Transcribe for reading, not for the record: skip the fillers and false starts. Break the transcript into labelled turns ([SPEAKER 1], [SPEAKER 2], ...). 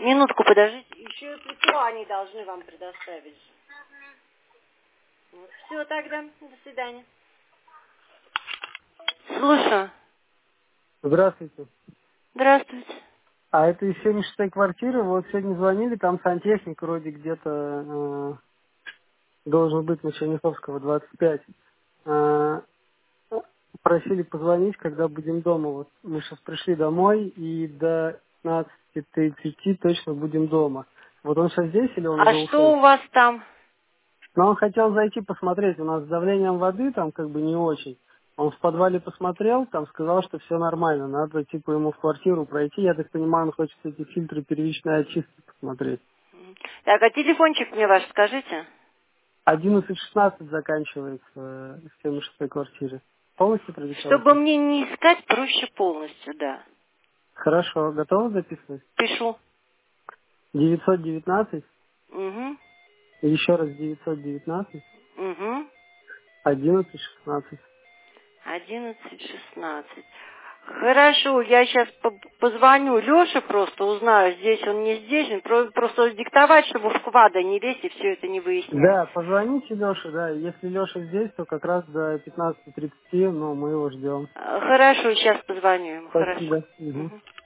[SPEAKER 1] Минутку подождите. Еще письмо они должны вам предоставить. Вот. Все тогда. До свидания. Слушаю.
[SPEAKER 2] Здравствуйте.
[SPEAKER 1] Здравствуйте.
[SPEAKER 2] А это из 76-й квартиры. Вот сегодня звонили, там сантехник вроде где-то должен быть на Черняховского, 25. Э, Просили позвонить, когда будем дома. Вот мы сейчас пришли домой и до 15:30 точно будем дома. Вот он сейчас здесь или он
[SPEAKER 1] А
[SPEAKER 2] уже
[SPEAKER 1] что
[SPEAKER 2] ушел?
[SPEAKER 1] у вас там?
[SPEAKER 2] Но он хотел зайти посмотреть. У нас с давлением воды там как бы не очень. Он в подвале посмотрел, там сказал, что все нормально. Надо типа ему в квартиру пройти. Я так понимаю, он хочет эти фильтры первичной очистки посмотреть.
[SPEAKER 1] Так, а телефончик мне ваш скажите.
[SPEAKER 2] 11:16 заканчивается в 76-й квартире. Полностью
[SPEAKER 1] Чтобы
[SPEAKER 2] продиктовать?
[SPEAKER 1] мне не искать, проще полностью, да.
[SPEAKER 2] Хорошо. Готовы записывать?
[SPEAKER 1] Пишу.
[SPEAKER 2] 919,
[SPEAKER 1] Угу.
[SPEAKER 2] еще раз 919,
[SPEAKER 1] Угу.
[SPEAKER 2] 11:16.
[SPEAKER 1] 11:16. Хорошо, я сейчас позвоню Леше, просто узнаю, здесь он не здесь, он просто диктовать, чтобы в квада не лезть и все это не выяснять.
[SPEAKER 2] Да, позвоните Леше, да. Если Леша здесь, то как раз до 15:30, но мы его ждем.
[SPEAKER 1] Хорошо, сейчас позвоню ему, хорошо.
[SPEAKER 2] Спасибо. Мгм.
[SPEAKER 1] Мгм.